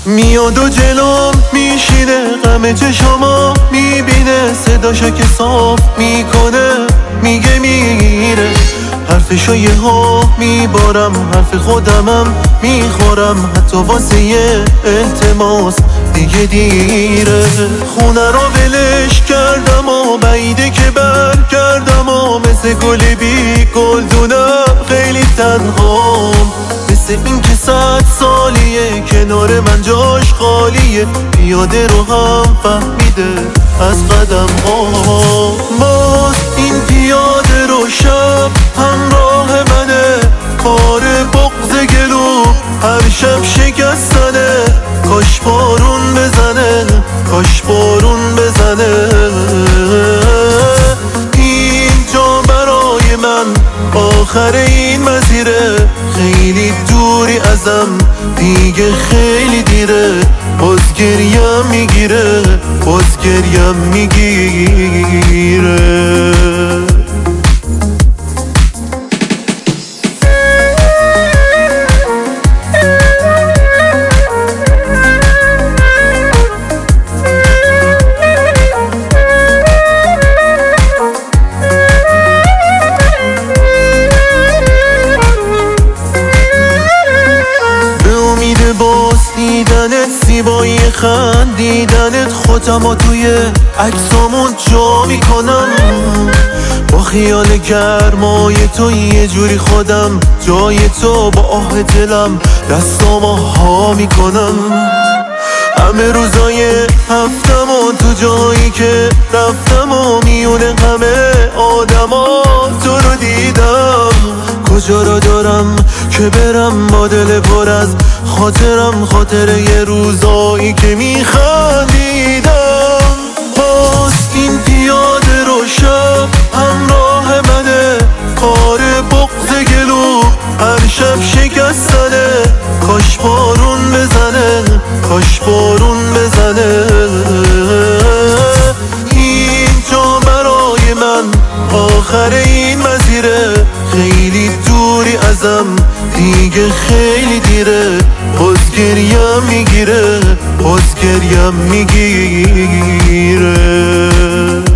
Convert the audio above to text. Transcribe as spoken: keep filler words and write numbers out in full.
میاد و جلوم میشینه، غم چشما میبینه، صداشو که صاف میکنه میگه میره، حرفشو یه ها میبارم، حرف خودمم میخورم، حتی واسه یه التماس دیگه دیره. خونه رو ولش کردم و بعیده که برگردم و مثل گل بی گلدونم خیلی تنهام، مثل این که صد سالیه کنار من جاش خالیه، پیاده رو هم فهمیده از قدم ها. باز این پیاده رو شب همراه منه، کار بغض گلو هر شب شکستنه، کاش بارون بزنه، کاش بارون بزنه. اینجا برای من آخر این مسیره، خیلی دوری ازم دیگه خیلی دیره، باز گریم میگیره، باز گریم میگیره. باز دیدنت، زیبایی خندیدنت، خودمو توی عکسامون جا میکنم، با خیال گرمای تو یه جوری خودم جای تو با آه دلم دستامو ها میکنم. همه روزای هفتم و تو جایی که رفتم و میونه همه آدما تو رو دیدم، کجا رو دارم که برم با دل پر از خاطرم، خاطر یه روزایی که میخندیدم. باز این پیاده رو شب همراه منه، کار بغض گلو هر شب شکستنه، کاش بارون بزنه، کاش بارون بزنه. اینجا برای من آخر این مسیره، خیلی دوری ازم دیگه خیلی دیره، باز گریم میگیره، باز گریم میگیره.